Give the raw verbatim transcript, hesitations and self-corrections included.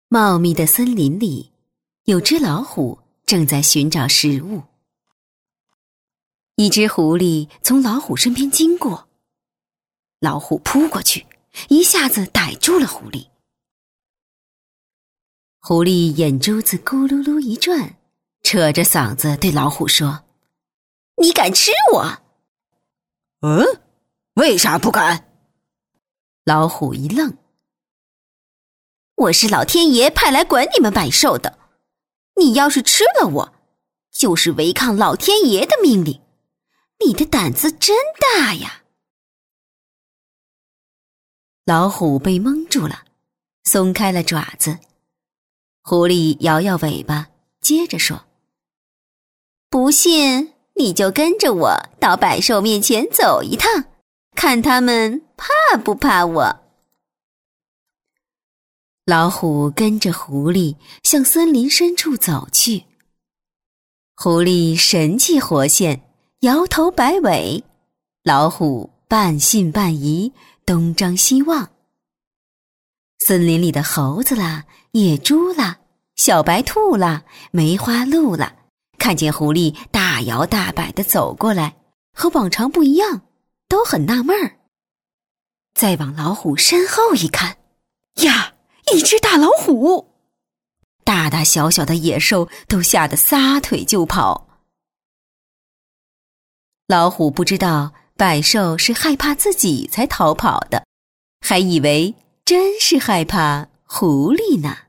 茂密的森林里，有只老虎正在寻找食物。一只狐狸从老虎身边经过，老虎扑过去，一下子逮住了狐狸。狐狸眼珠子咕噜噜一转，扯着嗓子对老虎说：“你敢吃我？”“ 嗯，为啥不敢？” 老虎一愣：“我是老天爷派来管你们百兽的，你要是吃了我，就是违抗老天爷的命令，你的胆子真大呀！”老虎被蒙住了，松开了爪子。狐狸摇摇尾巴，接着说：“不信你就跟着我到百兽面前走一趟，看他们怕不怕我。”老虎跟着狐狸向森林深处走去。狐狸神气活现，摇头摆尾，老虎半信半疑，东张西望。森林里的猴子啦，野猪啦，小白兔啦，梅花鹿啦，看见狐狸大摇大摆地走过来，和往常不一样，都很纳闷儿。再往老虎身后一看，呀，一只大老虎！大大小小的野兽都吓得撒腿就跑。老虎不知道百兽是害怕自己才逃跑的，还以为真是害怕狐狸呢。